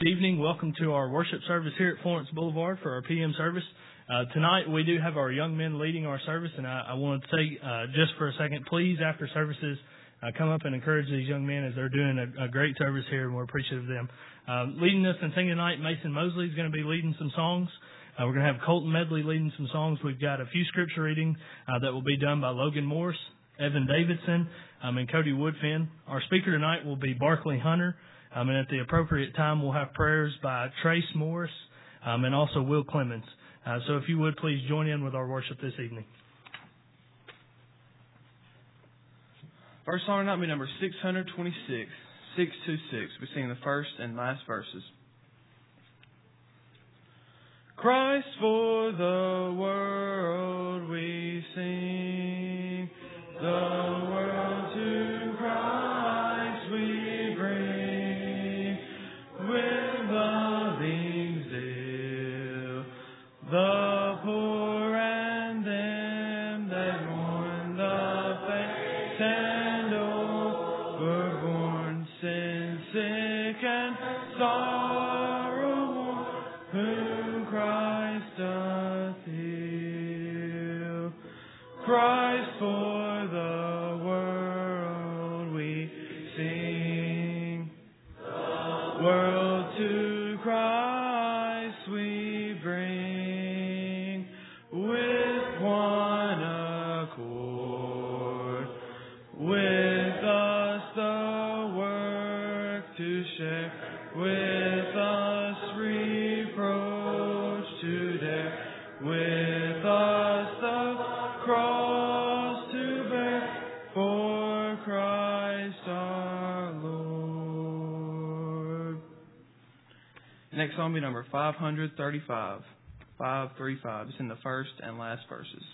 Good evening. Welcome to our worship service here at Florence Boulevard for our PM service. Tonight we do have our young men leading our service, and I want to say just for a second, please, after services, come up and encourage these young men as they're doing a great service here, and we're appreciative of them. Leading us and singing tonight, Mason Mosley is going to be leading some songs. We're going to have Colton Medley leading some songs. We've got a few scripture reading that will be done by Logan Morris, Evan Davidson, and Cody Woodfin. Our speaker tonight will be Barkley Hunter. And at the appropriate time, we'll have prayers by Trace Morris and also Will Clemens. So if you would, please join in with our worship this evening. First song tonight will be number 626, 626. We sing the first and last verses. Christ for the world we sing, the world to Christ we bring, with loving zeal, the poor and them that mourn the faint and old, were born sin sick and sorrow worn, whom Christ doth heal. Christ for the world we sing, the world to Christ we bring, with one accord, with us the work to share, with us reproach to dare, with us the cross to bear, for Christ our Lord. Next song will be number 535. 535. It's in the first and last verses.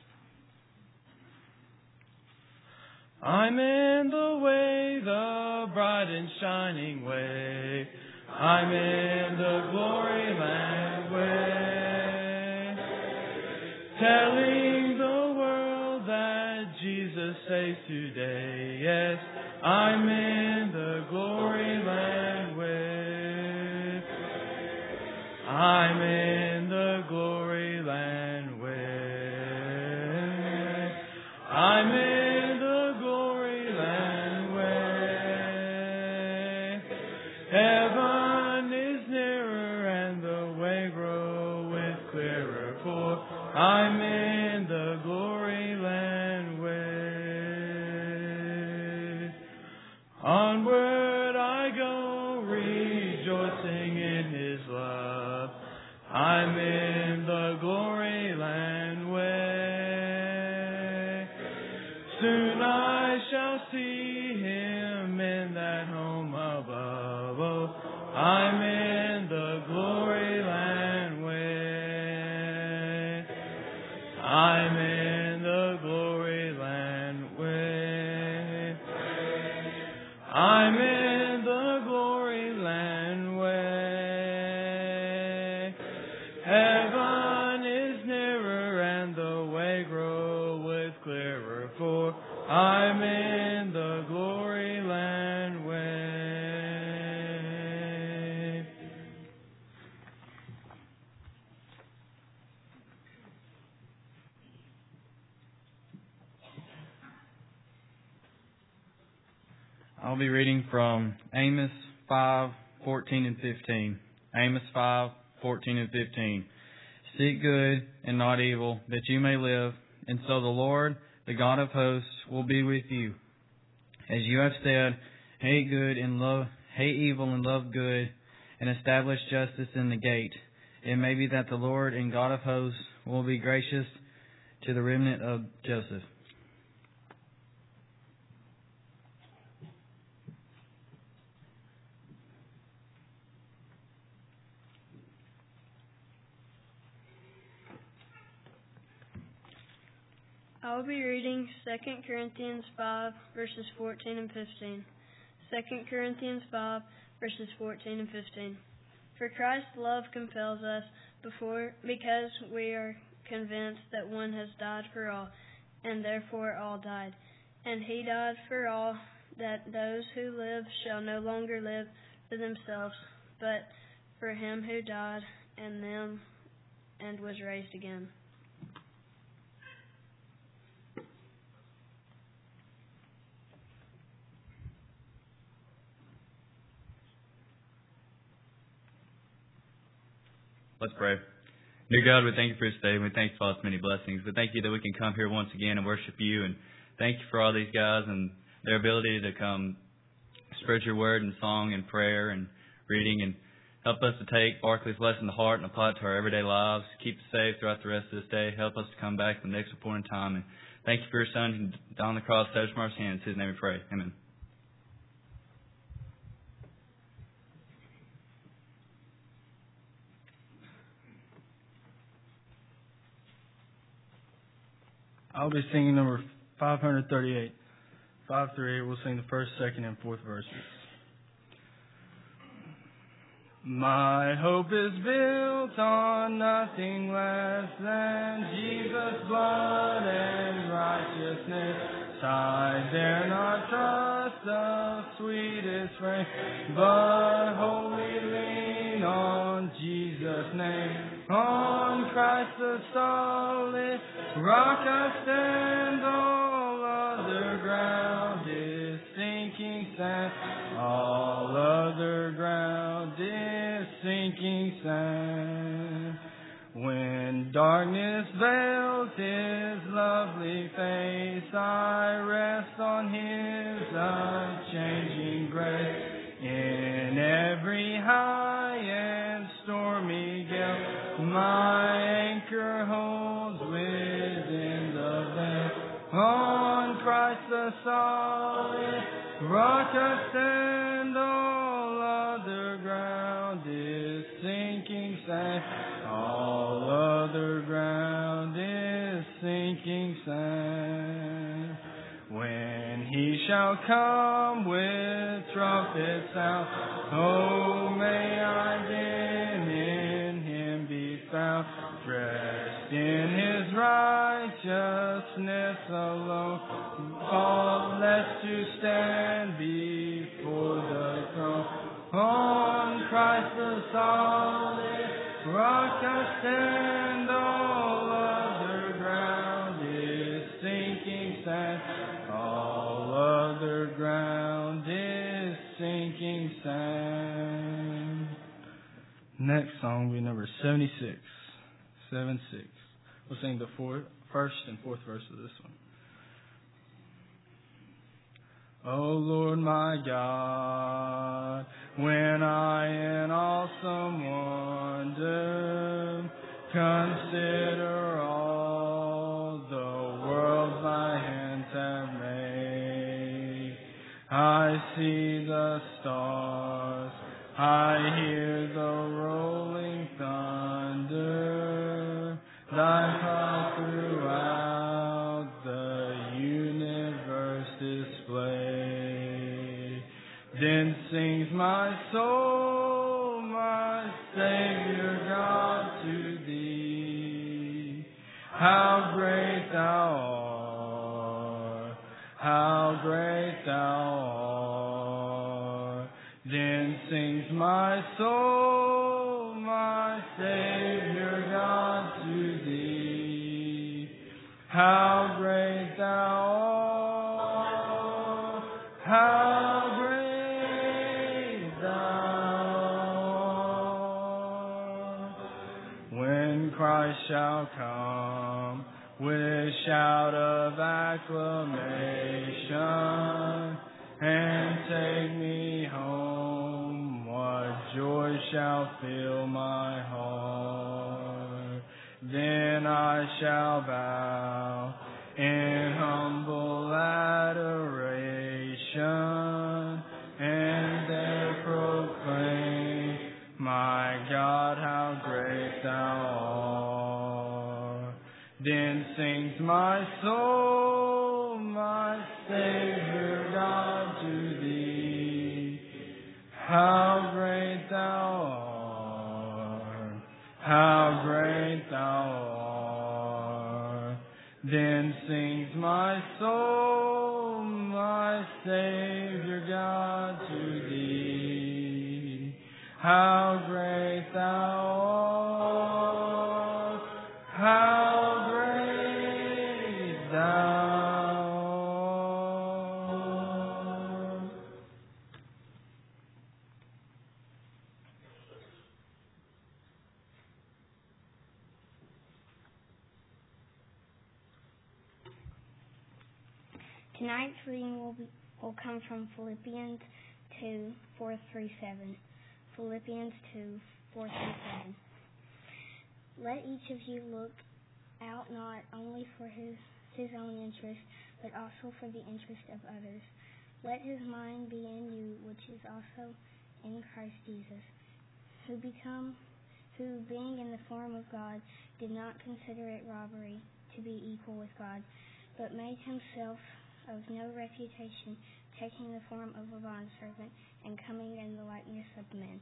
I'm in the way, the bright and shining way. I'm in the glory land way. Telling the world that Jesus saves today. Yes, I'm in the glory land way. I'm in the glory land way. I'm in the glory land way. Heaven is nearer and the way groweth clearer, for I'm in the glory land way. Onward I go, rejoicing in His love. I'm in the glory land way. Soon I shall see Him in that home above. Oh, I'm in the glory land way. I'm in the glory land way. I'm in the glory land way. Heaven is nearer and the way groweth clearer, for I'm in the glory land way. I'll be reading from Amos 5:14 and 15. Amos 5:14 and 15. Seek good and not evil, that you may live, and so the Lord, the God of hosts, will be with you. As you have said, hate evil and love good, and establish justice in the gate. It may be that the Lord and God of hosts will be gracious to the remnant of Joseph. I will be reading 2 Corinthians 5, verses 14 and 15. 2 Corinthians 5, verses 14 and 15. For Christ's love compels us, because we are convinced that one has died for all, and therefore all died. And He died for all, that those who live shall no longer live for themselves, but for him who died and was raised again. Let's pray. Dear God, we thank you for this day. We thank you for all its many blessings. We thank you that we can come here once again and worship you. And thank you for all these guys and their ability to come spread your word in song and prayer and reading, and help us to take Barclay's lesson to heart and apply it to our everyday lives. Keep us safe throughout the rest of this day. Help us to come back at the next appointed time. And thank you for your Son who died on the cross, saved us from our sins. In His name we pray. Amen. I'll be singing number 538. 538, we'll sing the first, second, and fourth verses. My hope is built on nothing less than Jesus' blood and righteousness. I dare not trust the sweetest frame, but wholly lean on Jesus' name. On Christ the solid rock I stand, all other ground is sinking sand. All other ground is sinking sand. When darkness veils His lovely face, I rest on His unchanging grace. In every high and stormy gale, my anchor holds within the veil. On Christ the solid rock I stand, all other ground is sinking sand. All other ground is sinking sand. When He shall come with trumpet sound, oh, may I again in Him be found, dressed in His righteousness alone, faultless to stand before the throne. On Christ the solid rock I stand, all other ground is sinking sand. All other ground is sinking sand. Next song will be number 76. 7-6. We'll sing the first and fourth verse of this one. O Lord my God, when I in awesome wonder consider all the worlds thy hands have made, I see the stars, I hear the rolling thunder, thy power throughout the universe display. Then sings my soul, my Savior God, to thee. How great thou art, how great thou art. Then sings my soul, my Savior God, to thee. How great thou art, how great thou art. When Christ shall come with shout of acclamation and take me home, what joy shall fill my heart. Then I shall bow in humble adoration and there proclaim, my God, how great thou art. Then sings my soul, my Savior God, to thee. How great thou art, how great thou art. Then sings my soul, my Savior God, to thee. How great great thou art, how great thou art. Tonight's reading will come from Philippians 2, 4 through 7. Philippians 2, 4 through 7. Let each of you look out not only for his own interest, but also for the interest of others. Let his mind be in you, which is also in Christ Jesus, who being in the form of God, did not consider it robbery to be equal with God, but made himself of no reputation, taking the form of a bondservant and coming in the likeness of men.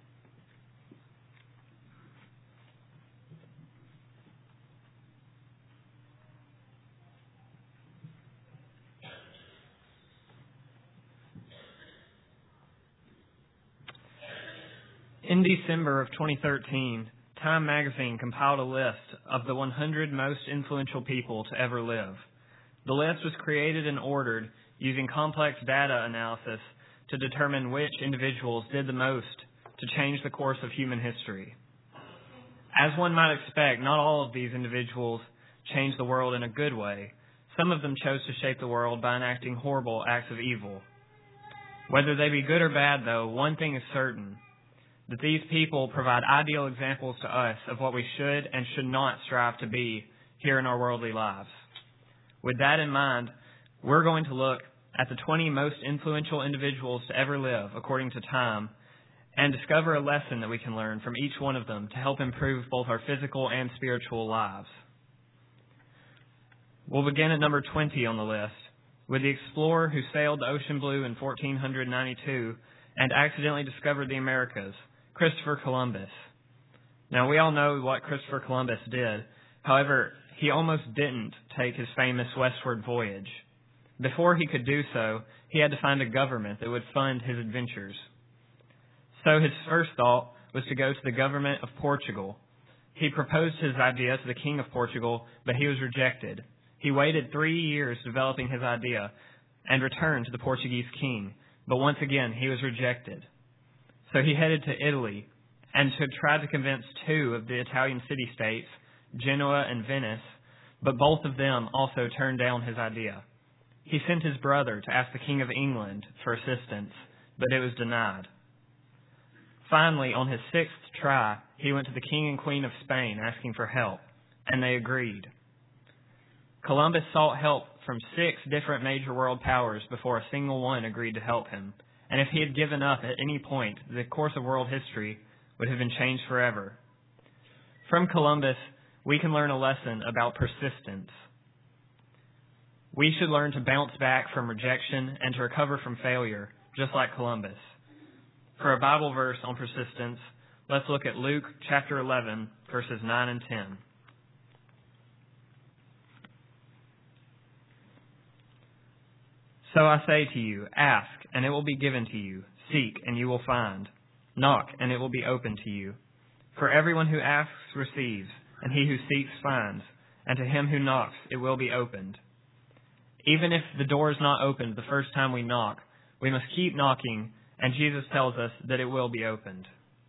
In December of 2013, Time magazine compiled a list of the 100 most influential people to ever live. The list was created and ordered using complex data analysis to determine which individuals did the most to change the course of human history. As one might expect, not all of these individuals changed the world in a good way. Some of them chose to shape the world by enacting horrible acts of evil. Whether they be good or bad, though, one thing is certain, that these people provide ideal examples to us of what we should and should not strive to be here in our worldly lives. With that in mind, we're going to look at the 20 most influential individuals to ever live, according to Time, and discover a lesson that we can learn from each one of them to help improve both our physical and spiritual lives. We'll begin at number 20 on the list, with the explorer who sailed the ocean blue in 1492 and accidentally discovered the Americas, Christopher Columbus. Now, we all know what Christopher Columbus did. However, he almost didn't take his famous westward voyage. Before he could do so, he had to find a government that would fund his adventures. So his first thought was to go to the government of Portugal. He proposed his idea to the king of Portugal, but he was rejected. He waited 3 years developing his idea and returned to the Portuguese king, but once again he was rejected. So he headed to Italy and tried to convince 2 of the Italian city-states, Genoa and Venice, but both of them also turned down his idea. He sent his brother to ask the King of England for assistance, but it was denied. Finally, on his 6th try, he went to the King and Queen of Spain asking for help, and they agreed. Columbus sought help from 6 different major world powers before a single one agreed to help him, and if he had given up at any point, the course of world history would have been changed forever. From Columbus, we can learn a lesson about persistence. We should learn to bounce back from rejection and to recover from failure, just like Columbus. For a Bible verse on persistence, let's look at Luke chapter 11, verses 9 and 10. So I say to you, ask, and it will be given to you. Seek, and you will find. Knock, and it will be opened to you. For everyone who asks receives, and he who seeks finds, and to him who knocks it will be opened. Even if the door is not opened the first time we knock, we must keep knocking, and Jesus tells us that it will be opened.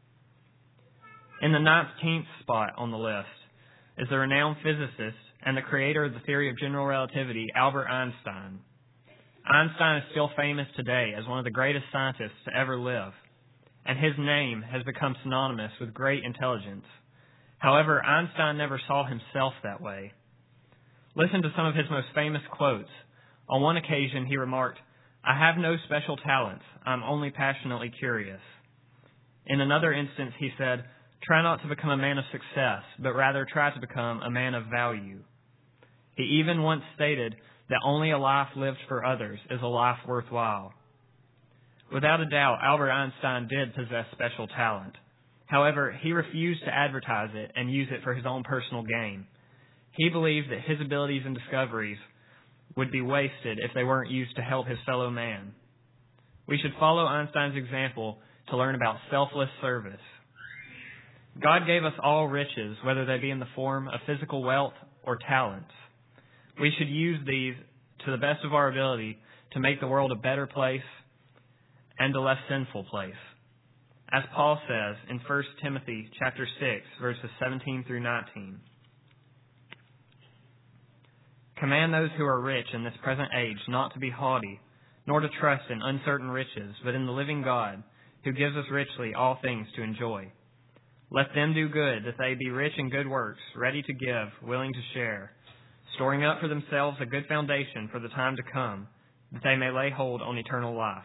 In the 19th spot on the list is the renowned physicist and the creator of the theory of general relativity, Albert Einstein. Einstein is still famous today as one of the greatest scientists to ever live, and his name has become synonymous with great intelligence. However, Einstein never saw himself that way. Listen to some of his most famous quotes. On one occasion, he remarked, "I have no special talents. I'm only passionately curious." In another instance, he said, "Try not to become a man of success, but rather try to become a man of value." He even once stated that only a life lived for others is a life worthwhile. Without a doubt, Albert Einstein did possess special talent. However, he refused to advertise it and use it for his own personal gain. He believed that his abilities and discoveries would be wasted if they weren't used to help his fellow man. We should follow Einstein's example to learn about selfless service. God gave us all riches, whether they be in the form of physical wealth or talents. We should use these to the best of our ability to make the world a better place and a less sinful place. As Paul says in 1 Timothy chapter 6, verses 17 through 19. Command those who are rich in this present age not to be haughty, nor to trust in uncertain riches, but in the living God, who gives us richly all things to enjoy. Let them do good, that they be rich in good works, ready to give, willing to share, storing up for themselves a good foundation for the time to come, that they may lay hold on eternal life.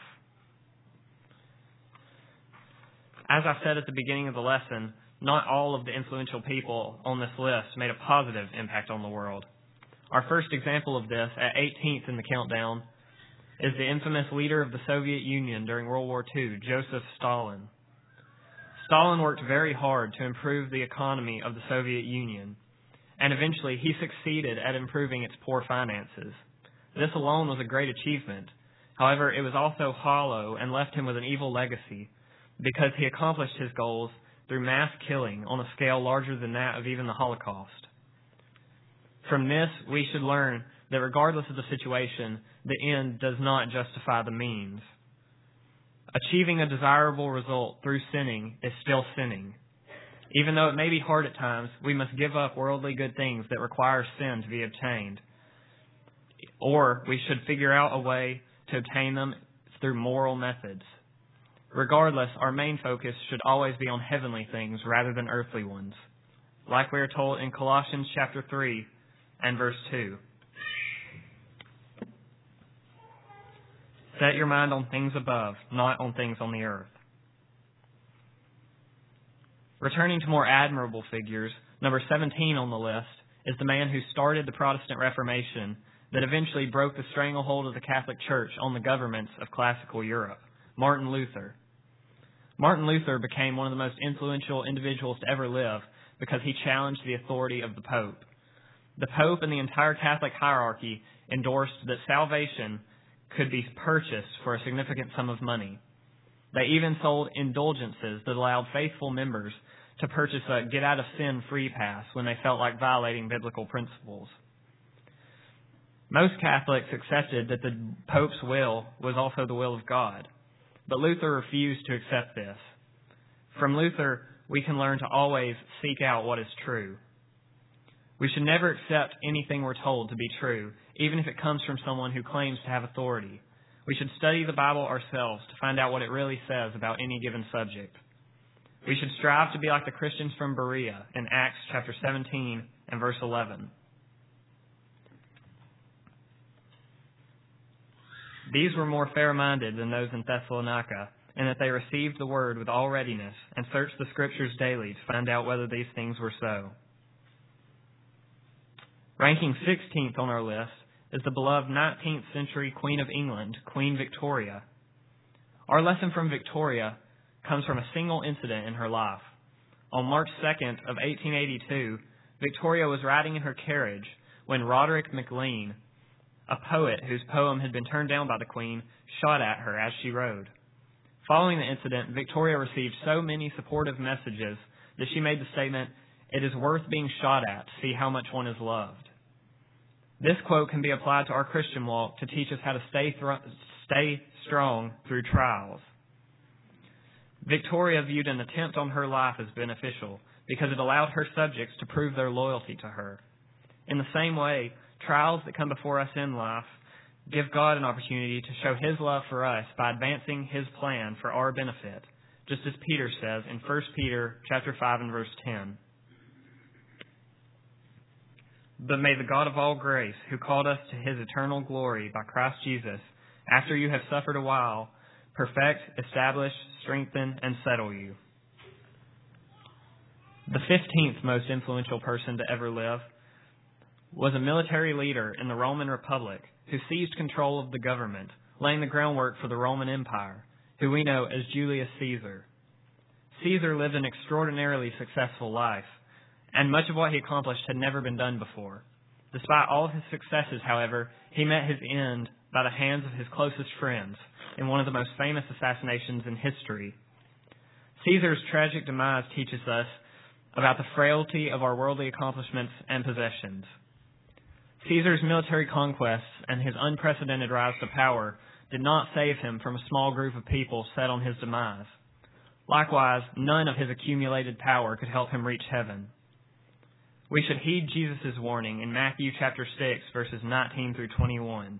As I said at the beginning of the lesson, not all of the influential people on this list made a positive impact on the world. Our first example of this, at 18th in the countdown, is the infamous leader of the Soviet Union during World War II, Joseph Stalin. Stalin worked very hard to improve the economy of the Soviet Union, and eventually he succeeded at improving its poor finances. This alone was a great achievement. However, it was also hollow and left him with an evil legacy, because he accomplished his goals through mass killing on a scale larger than that of even the Holocaust. From this, we should learn that regardless of the situation, the end does not justify the means. Achieving a desirable result through sinning is still sinning. Even though it may be hard at times, we must give up worldly good things that require sin to be obtained. Or we should figure out a way to obtain them through moral methods. Regardless, our main focus should always be on heavenly things rather than earthly ones, like we are told in Colossians chapter 3 and verse 2. Set your mind on things above, not on things on the earth. Returning to more admirable figures, number 17 on the list is the man who started the Protestant Reformation that eventually broke the stranglehold of the Catholic Church on the governments of classical Europe, Martin Luther. Martin Luther became one of the most influential individuals to ever live because he challenged the authority of the Pope. The Pope and the entire Catholic hierarchy endorsed that salvation could be purchased for a significant sum of money. They even sold indulgences that allowed faithful members to purchase a get-out-of-sin free pass when they felt like violating biblical principles. Most Catholics accepted that the Pope's will was also the will of God, but Luther refused to accept this. From Luther, we can learn to always seek out what is true. We should never accept anything we're told to be true, even if it comes from someone who claims to have authority. We should study the Bible ourselves to find out what it really says about any given subject. We should strive to be like the Christians from Berea in Acts chapter 17 and verse 11. These were more fair-minded than those in Thessalonica, in that they received the word with all readiness and searched the Scriptures daily to find out whether these things were so. Ranking 16th on our list is the beloved 19th century Queen of England, Queen Victoria. Our lesson from Victoria comes from a single incident in her life. On March 2nd of 1882, Victoria was riding in her carriage when Roderick MacLean, a poet whose poem had been turned down by the Queen, shot at her as she rode. Following the incident, Victoria received so many supportive messages that she made the statement, "It is worth being shot at to see how much one is loved." This quote can be applied to our Christian walk to teach us how to stay strong through trials. Victoria viewed an attempt on her life as beneficial because it allowed her subjects to prove their loyalty to her. In the same way, trials that come before us in life give God an opportunity to show His love for us by advancing His plan for our benefit, just as Peter says in 1 Peter chapter 5 and verse 10. But may the God of all grace, who called us to His eternal glory by Christ Jesus, after you have suffered a while, perfect, establish, strengthen, and settle you. The 15th most influential person to ever live was a military leader in the Roman Republic who seized control of the government, laying the groundwork for the Roman Empire, who we know as Julius Caesar. Caesar lived an extraordinarily successful life, and much of what he accomplished had never been done before. Despite all of his successes, however, he met his end by the hands of his closest friends in one of the most famous assassinations in history. Caesar's tragic demise teaches us about the frailty of our worldly accomplishments and possessions. Caesar's military conquests and his unprecedented rise to power did not save him from a small group of people set on his demise. Likewise, none of his accumulated power could help him reach heaven. We should heed Jesus' warning in Matthew chapter 6, verses 19 through 21.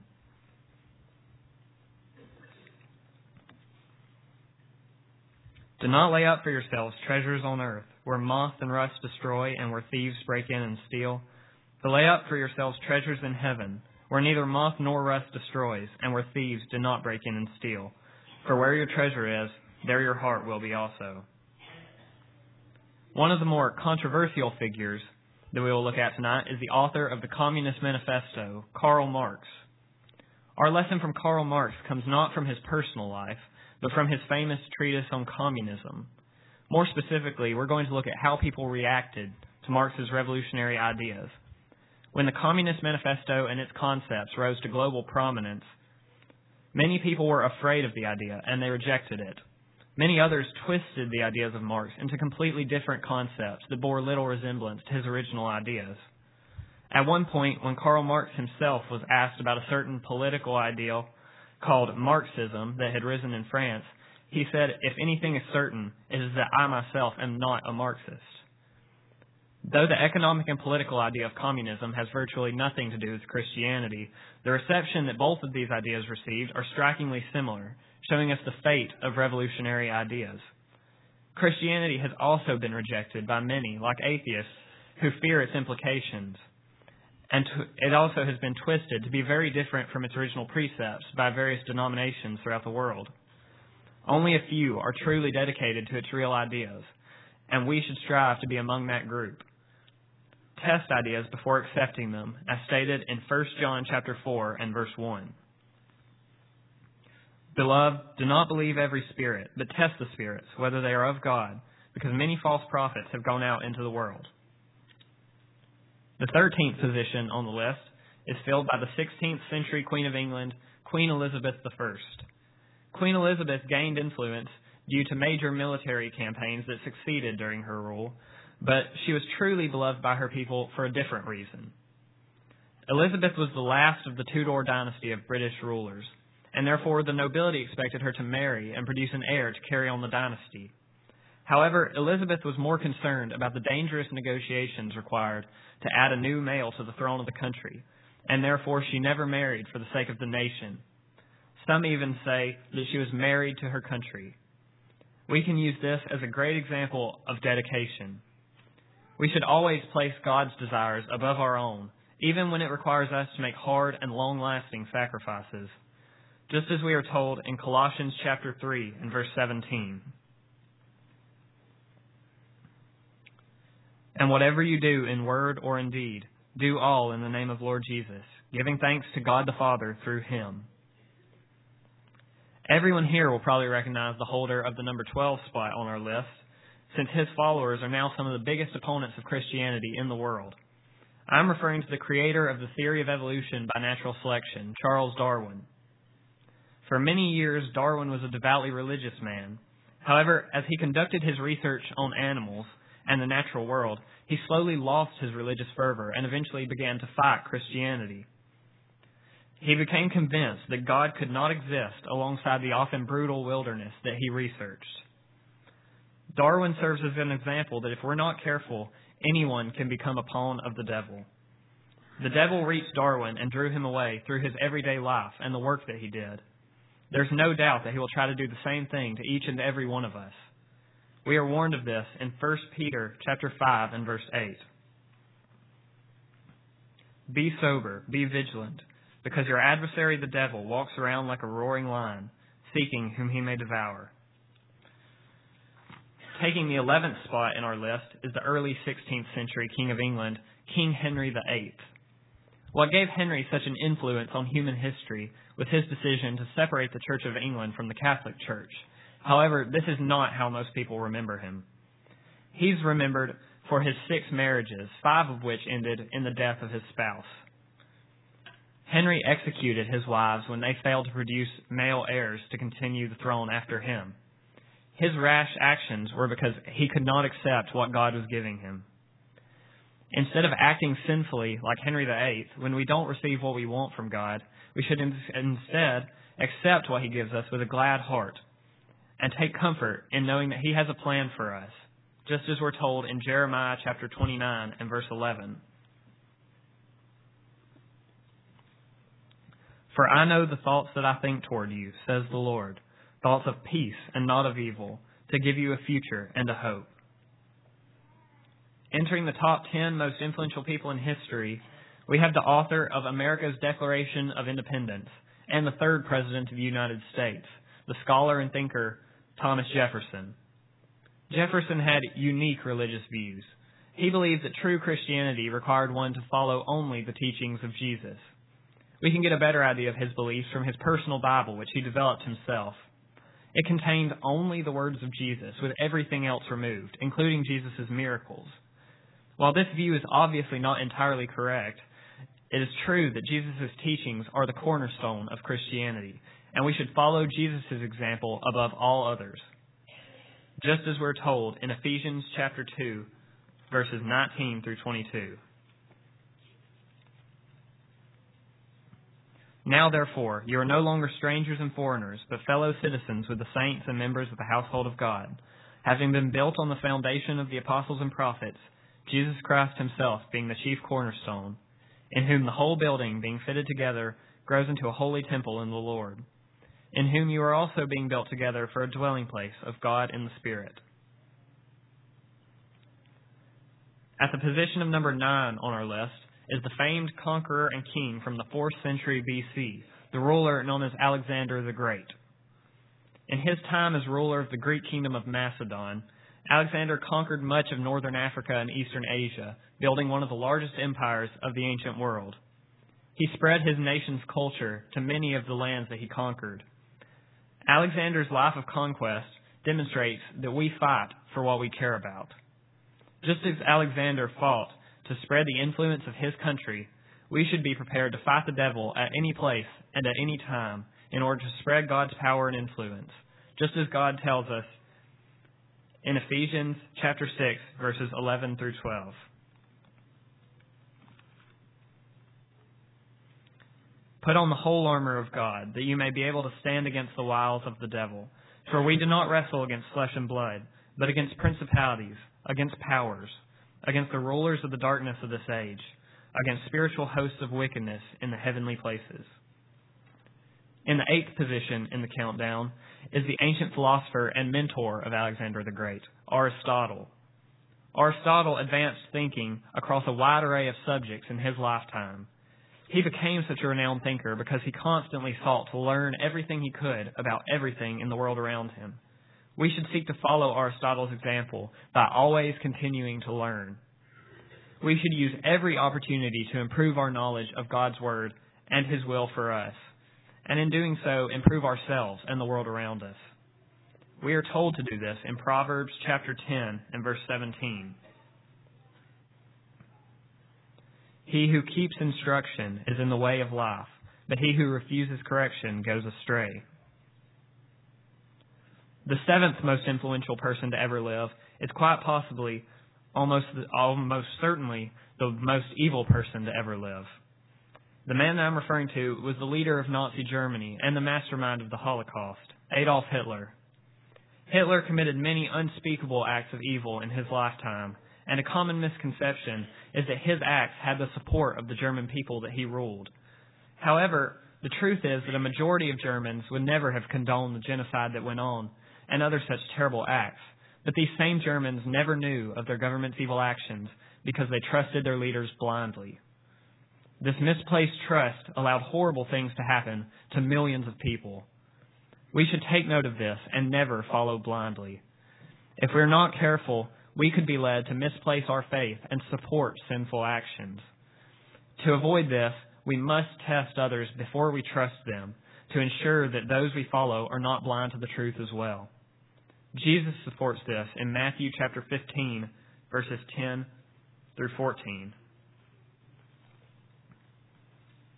Do not lay up for yourselves treasures on earth, where moth and rust destroy and where thieves break in and steal. But lay up for yourselves treasures in heaven, where neither moth nor rust destroys, and where thieves do not break in and steal. For where your treasure is, there your heart will be also. One of the more controversial figures that we will look at tonight is the author of the Communist Manifesto, Karl Marx. Our lesson from Karl Marx comes not from his personal life, but from his famous treatise on communism. More specifically, we're going to look at how people reacted to Marx's revolutionary ideas. When the Communist Manifesto and its concepts rose to global prominence, many people were afraid of the idea and they rejected it. Many others twisted the ideas of Marx into completely different concepts that bore little resemblance to his original ideas. At one point, when Karl Marx himself was asked about a certain political ideal called Marxism that had risen in France, he said, "If anything is certain, it is that I myself am not a Marxist." Though the economic and political idea of communism has virtually nothing to do with Christianity, the reception that both of these ideas received are strikingly similar, showing us the fate of revolutionary ideas. Christianity has also been rejected by many, like atheists, who fear its implications. And it also has been twisted to be very different from its original precepts by various denominations throughout the world. Only a few are truly dedicated to its real ideas, and we should strive to be among that group. Test ideas before accepting them, as stated in 1 John chapter 4 and verse 1. Beloved, do not believe every spirit, but test the spirits, whether they are of God, because many false prophets have gone out into the world. The 13th position on the list is filled by the 16th century Queen of England, Queen Elizabeth I. Queen Elizabeth gained influence due to major military campaigns that succeeded during her rule, but she was truly beloved by her people for a different reason. Elizabeth was the last of the Tudor dynasty of British rulers, and therefore the nobility expected her to marry and produce an heir to carry on the dynasty. However, Elizabeth was more concerned about the dangerous negotiations required to add a new male to the throne of the country, and therefore she never married for the sake of the nation. Some even say that she was married to her country. We can use this as a great example of dedication. We should always place God's desires above our own, even when it requires us to make hard and long-lasting sacrifices, just as we are told in Colossians chapter 3 and verse 17. And whatever you do in word or in deed, do all in the name of Lord Jesus, giving thanks to God the Father through Him. Everyone here will probably recognize the holder of the number 12 spot on our list, since his followers are now some of the biggest opponents of Christianity in the world. I'm referring to the creator of the theory of evolution by natural selection, Charles Darwin. For many years, Darwin was a devoutly religious man. However, as he conducted his research on animals and the natural world, he slowly lost his religious fervor and eventually began to fight Christianity. He became convinced that God could not exist alongside the often brutal wilderness that he researched. Darwin serves as an example that if we're not careful, anyone can become a pawn of the devil. The devil reached Darwin and drew him away through his everyday life and the work that he did. There's no doubt that he will try to do the same thing to each and every one of us. We are warned of this in 1 Peter chapter 5 and verse 8. Be sober, be vigilant, because your adversary the devil walks around like a roaring lion, seeking whom he may devour. Taking the 11th spot in our list is the early 16th century King of England, King Henry VIII. What gave Henry such an influence on human history was his decision to separate the Church of England from the Catholic Church. However, this is not how most people remember him. He's remembered for his 6 marriages, 5 of which ended in the death of his spouse. Henry executed his wives when they failed to produce male heirs to continue the throne after him. His rash actions were because he could not accept what God was giving him. Instead of acting sinfully like Henry VIII, when we don't receive what we want from God, we should instead accept what he gives us with a glad heart and take comfort in knowing that he has a plan for us, just as we're told in Jeremiah chapter 29 and verse 11. For I know the thoughts that I think toward you, says the Lord, thoughts of peace and not of evil, to give you a future and a hope. Entering the top 10 most influential people in history, we have the author of America's Declaration of Independence and the third President of the United States, the scholar and thinker Thomas Jefferson. Jefferson had unique religious views. He believed that true Christianity required one to follow only the teachings of Jesus. We can get a better idea of his beliefs from his personal Bible, which he developed himself. It contained only the words of Jesus, with everything else removed, including Jesus' miracles. While this view is obviously not entirely correct, it is true that Jesus' teachings are the cornerstone of Christianity, and we should follow Jesus' example above all others. Just as we're told in Ephesians chapter 2, verses 19 through 22. Now, therefore, you are no longer strangers and foreigners, but fellow citizens with the saints and members of the household of God, having been built on the foundation of the apostles and prophets, Jesus Christ himself being the chief cornerstone, in whom the whole building, being fitted together, grows into a holy temple in the Lord, in whom you are also being built together for a dwelling place of God in the Spirit. At the position of number 9 on our list is the famed conqueror and king from the 4th century BC, the ruler known as Alexander the Great. In his time as ruler of the Greek kingdom of Macedon, Alexander conquered much of northern Africa and eastern Asia, building one of the largest empires of the ancient world. He spread his nation's culture to many of the lands that he conquered. Alexander's life of conquest demonstrates that we fight for what we care about. Just as Alexander fought to spread the influence of his country, we should be prepared to fight the devil at any place and at any time in order to spread God's power and influence, just as God tells us in Ephesians chapter 6, verses 11 through 12. Put on the whole armor of God, that you may be able to stand against the wiles of the devil. For we do not wrestle against flesh and blood, but against principalities, against powers, against the rulers of the darkness of this age, against spiritual hosts of wickedness in the heavenly places. In the 8th position in the countdown is the ancient philosopher and mentor of Alexander the Great, Aristotle. Aristotle advanced thinking across a wide array of subjects in his lifetime. He became such a renowned thinker because he constantly sought to learn everything he could about everything in the world around him. We should seek to follow Aristotle's example by always continuing to learn. We should use every opportunity to improve our knowledge of God's Word and His will for us, and in doing so, improve ourselves and the world around us. We are told to do this in Proverbs chapter 10 and verse 17. He who keeps instruction is in the way of life, but he who refuses correction goes astray. The 7th most influential person to ever live is quite possibly, almost certainly, the most evil person to ever live. The man that I'm referring to was the leader of Nazi Germany and the mastermind of the Holocaust, Adolf Hitler. Hitler committed many unspeakable acts of evil in his lifetime, and a common misconception is that his acts had the support of the German people that he ruled. However, the truth is that a majority of Germans would never have condoned the genocide that went on and other such terrible acts, but these same Germans never knew of their government's evil actions because they trusted their leaders blindly. This misplaced trust allowed horrible things to happen to millions of people. We should take note of this and never follow blindly. If we're not careful, we could be led to misplace our faith and support sinful actions. To avoid this, we must test others before we trust them to ensure that those we follow are not blind to the truth as well. Jesus supports this in Matthew chapter 15, verses 10 through 14.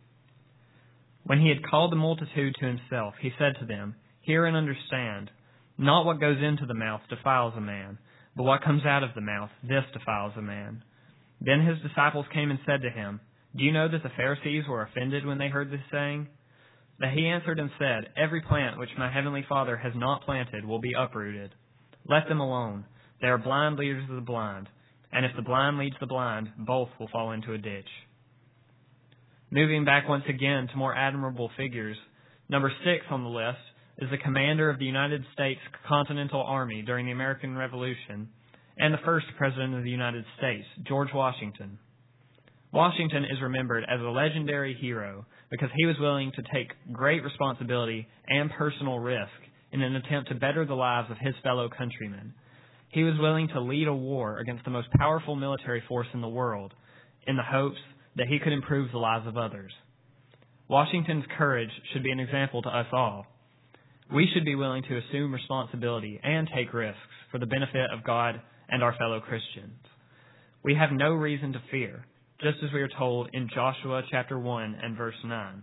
When he had called the multitude to himself, he said to them, "Hear and understand. Not what goes into the mouth defiles a man, but what comes out of the mouth, this defiles a man." Then his disciples came and said to him, "Do you know that the Pharisees were offended when they heard this saying?" But he answered and said, "Every plant which my heavenly Father has not planted will be uprooted. Let them alone. They are blind leaders of the blind. And if the blind leads the blind, both will fall into a ditch." Moving back once again to more admirable figures, number 6 on the list is the commander of the United States Continental Army during the American Revolution and the first President of the United States, George Washington. Washington is remembered as a legendary hero because he was willing to take great responsibility and personal risk in an attempt to better the lives of his fellow countrymen. He was willing to lead a war against the most powerful military force in the world in the hopes that he could improve the lives of others. Washington's courage should be an example to us all. We should be willing to assume responsibility and take risks for the benefit of God and our fellow Christians. We have no reason to fear, just as we are told in Joshua chapter 1 and verse 9.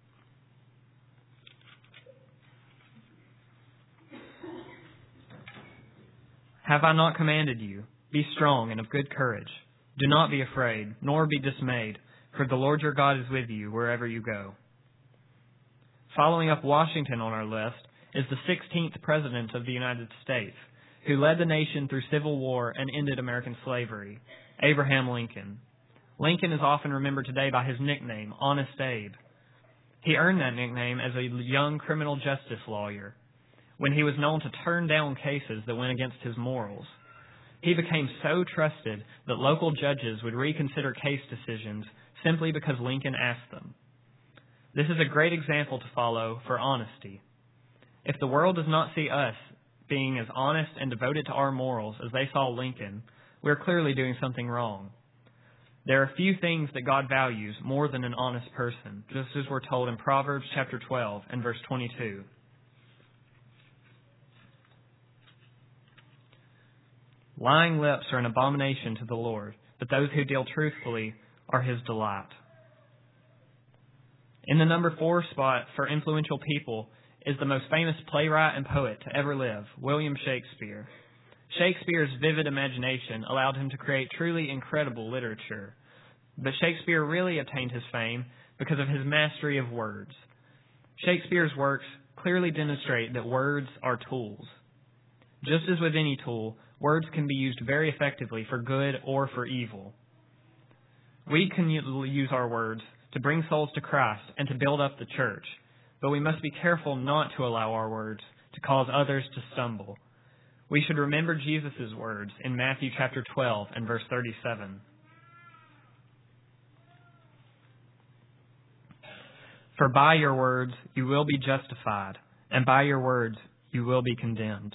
"Have I not commanded you? Be strong and of good courage. Do not be afraid, nor be dismayed, for the Lord your God is with you wherever you go." Following up Washington on our list is the 16th President of the United States, who led the nation through civil war and ended American slavery, Abraham Lincoln. Lincoln is often remembered today by his nickname, Honest Abe. He earned that nickname as a young criminal justice lawyer, when he was known to turn down cases that went against his morals. He became so trusted that local judges would reconsider case decisions simply because Lincoln asked them. This is a great example to follow for honesty. If the world does not see us being as honest and devoted to our morals as they saw Lincoln, we are clearly doing something wrong. There are few things that God values more than an honest person, just as we're told in Proverbs chapter 12 and verse 22. "Lying lips are an abomination to the Lord, but those who deal truthfully are his delight." In the number 4 spot for influential people is the most famous playwright and poet to ever live, William Shakespeare. Shakespeare's vivid imagination allowed him to create truly incredible literature. But Shakespeare really obtained his fame because of his mastery of words. Shakespeare's works clearly demonstrate that words are tools. Just as with any tool, words can be used very effectively for good or for evil. We can use our words to bring souls to Christ and to build up the church, but we must be careful not to allow our words to cause others to stumble. We should remember Jesus' words in Matthew chapter 12 and verse 37. "For by your words you will be justified, and by your words you will be condemned."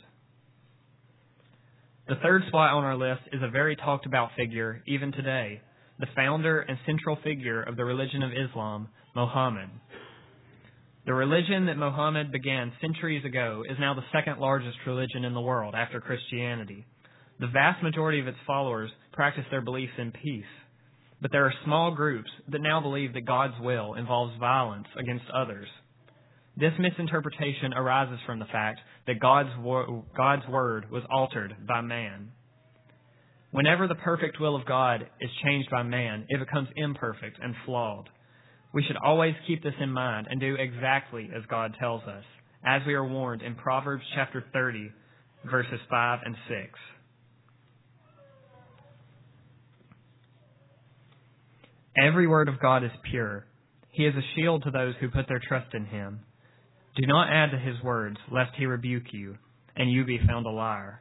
The third spot on our list is a very talked about figure even today, the founder and central figure of the religion of Islam, Muhammad. The religion that Muhammad began centuries ago is now the second largest religion in the world after Christianity. The vast majority of its followers practice their beliefs in peace, but there are small groups that now believe that God's will involves violence against others. This misinterpretation arises from the fact that God's word was altered by man. Whenever the perfect will of God is changed by man, it becomes imperfect and flawed. We should always keep this in mind and do exactly as God tells us, as we are warned in Proverbs chapter 30, verses 5 and 6. "Every word of God is pure. He is a shield to those who put their trust in him. Do not add to his words, lest he rebuke you, and you be found a liar."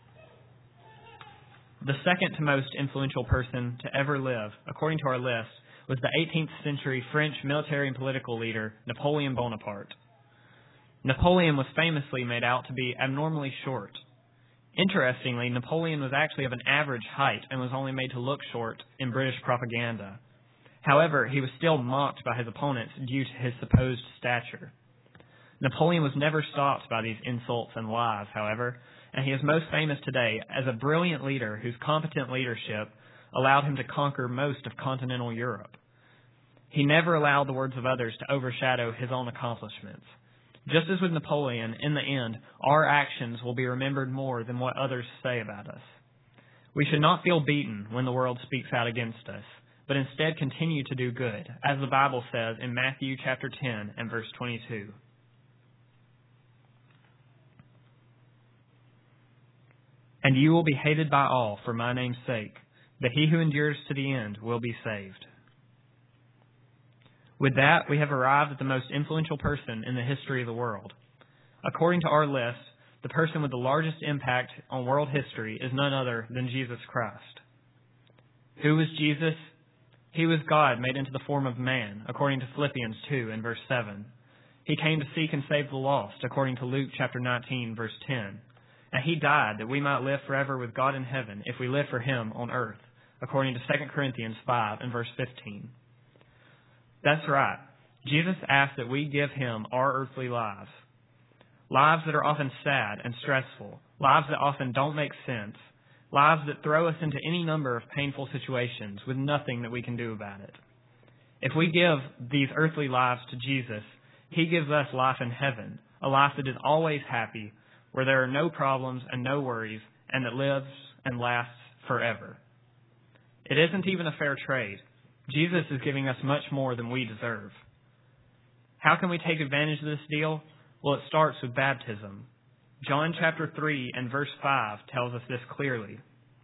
The second to most influential person to ever live, according to our list, was the 18th century French military and political leader, Napoleon Bonaparte. Napoleon was famously made out to be abnormally short. Interestingly, Napoleon was actually of an average height and was only made to look short in British propaganda. However, he was still mocked by his opponents due to his supposed stature. Napoleon was never stopped by these insults and lies, however, and he is most famous today as a brilliant leader whose competent leadership allowed him to conquer most of continental Europe. He never allowed the words of others to overshadow his own accomplishments. Just as with Napoleon, in the end, our actions will be remembered more than what others say about us. We should not feel beaten when the world speaks out against us, but instead continue to do good, as the Bible says in Matthew chapter 10 and verse 22. And you will be hated by all for my name's sake, but he who endures to the end will be saved. With that, we have arrived at the most influential person in the history of the world. According to our list, the person with the largest impact on world history is none other than Jesus Christ. Who was Jesus? He was God made into the form of man, according to Philippians 2 and verse 7. He came to seek and save the lost, according to Luke chapter 19, verse 10. And he died that we might live forever with God in heaven if we live for him on earth, according to 2 Corinthians 5 and verse 15. That's right. Jesus asked that we give him our earthly lives. Lives that are often sad and stressful. Lives that often don't make sense. Lives that throw us into any number of painful situations with nothing that we can do about it. If we give these earthly lives to Jesus, he gives us life in heaven, a life that is always happy, where there are no problems and no worries, and that lives and lasts forever. It isn't even a fair trade. Jesus is giving us much more than we deserve. How can we take advantage of this deal? Well, it starts with baptism. John chapter 3 and verse 5 tells us this clearly.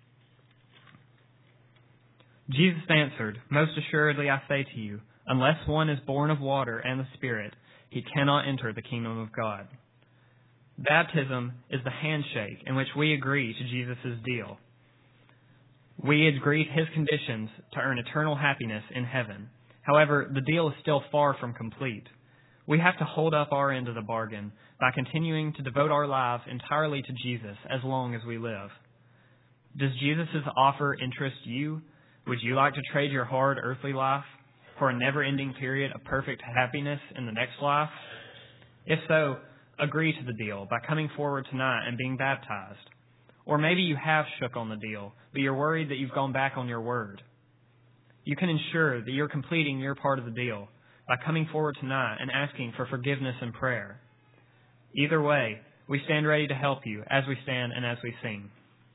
Jesus answered, "Most assuredly I say to you, unless one is born of water and the Spirit, he cannot enter the kingdom of God." Baptism is the handshake in which we agree to Jesus' deal. We agree to his conditions to earn eternal happiness in heaven. However, the deal is still far from complete. We have to hold up our end of the bargain by continuing to devote our lives entirely to Jesus as long as we live. Does Jesus' offer interest you? Would you like to trade your hard earthly life for a never-ending period of perfect happiness in the next life? If so, agree to the deal by coming forward tonight and being baptized. Or maybe you have shook on the deal, but you're worried that you've gone back on your word. You can ensure that you're completing your part of the deal by coming forward tonight and asking for forgiveness and prayer. Either way, we stand ready to help you as we stand and as we sing.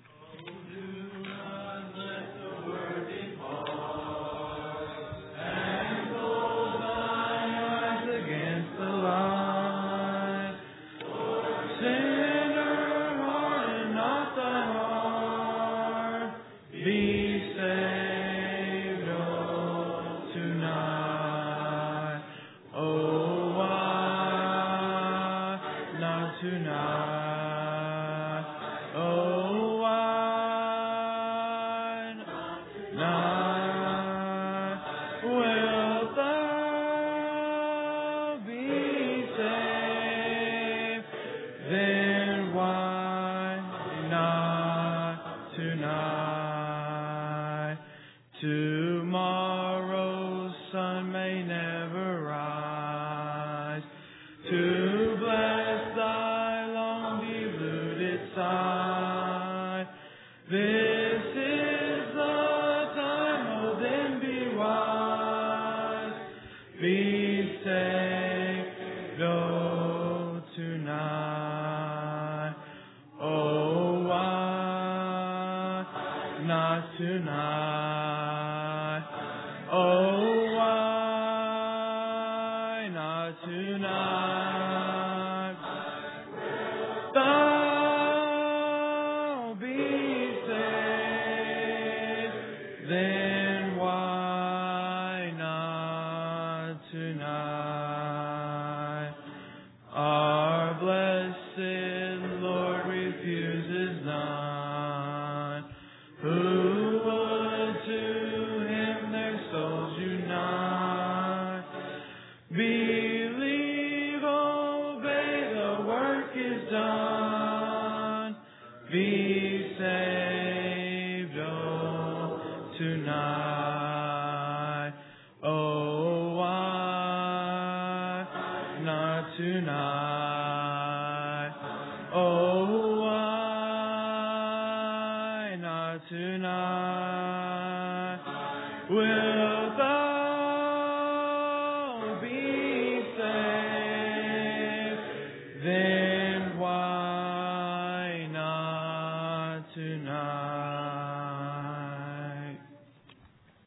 Tomorrow's sun may never rise to bless thy long deluded side. This is the time, oh then be wise, be saved, oh tonight, oh why not tonight? Oh, why not tonight? Thou be saved, then why not tonight? Our blessed Lord refuses none who would to souls unite. Believe, obey, the work is done. Be saved, oh, tonight. Oh, why not tonight? Oh, why not tonight? Will thou